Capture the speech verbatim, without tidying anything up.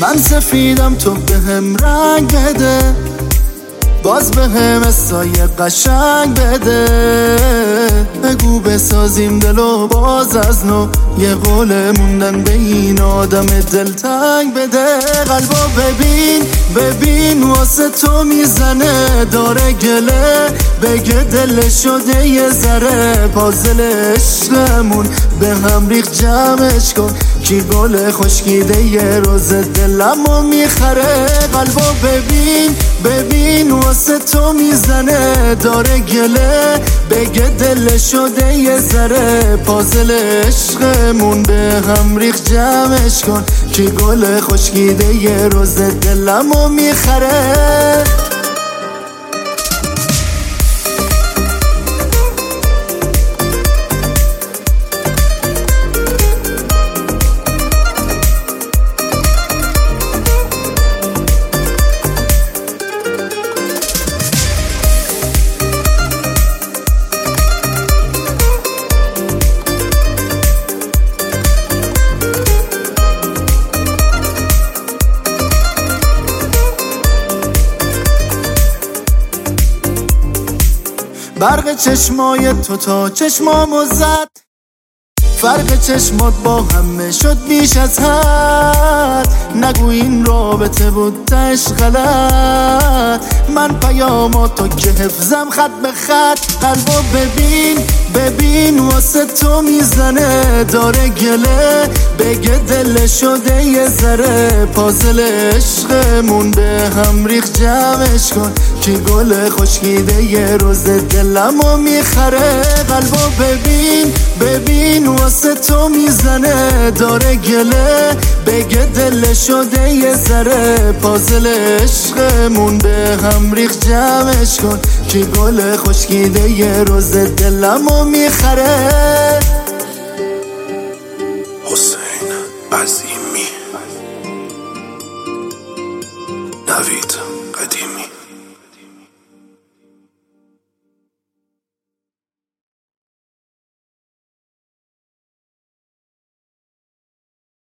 من سفیدم تو به هم رنگ بده، باز به هم سایه قشنگ بده. بگو بسازیم دلو باز از نو، یه قول موندن به این آدم دلتنگ بده. قلبو ببین ببین واسه تو میزنه، داره گله بگه دل شده یه ذره. پازل عشقمون به هم ریخ جمعش کن، کی گل خشکیده یه روز دلمو میخره. قلبو ببین ببین واسه تو میزنه، داره گله بگه دل شده یه ذره. پازل عشقمون به هم ریخ جمعش کن، کی گل خشکیده یه روز دلمو میخره. برق چشمای تو تا چشمامو زد، فرق چشمات با همه شد بیش از حد. نگو این رابطه بود تش غلط، من پیاماتو که حفظم خط به خط. قلبو ببین ببین واسه تو میزنه، داره گله بگه دل شده یه ذره. پازل عشقمون به هم ریخ جمعش کن، کی گل خشکیده یه روز دلمو میخره. قلبو ببین ببین واسه تو میزنه، داره گله بگه دل شده یه ذره. پازل عشقمون به هم ریخ جمعش کن، کی گل خشکیده یه روز دلمو میخره. حسین عظیمی، نوید قدیمی.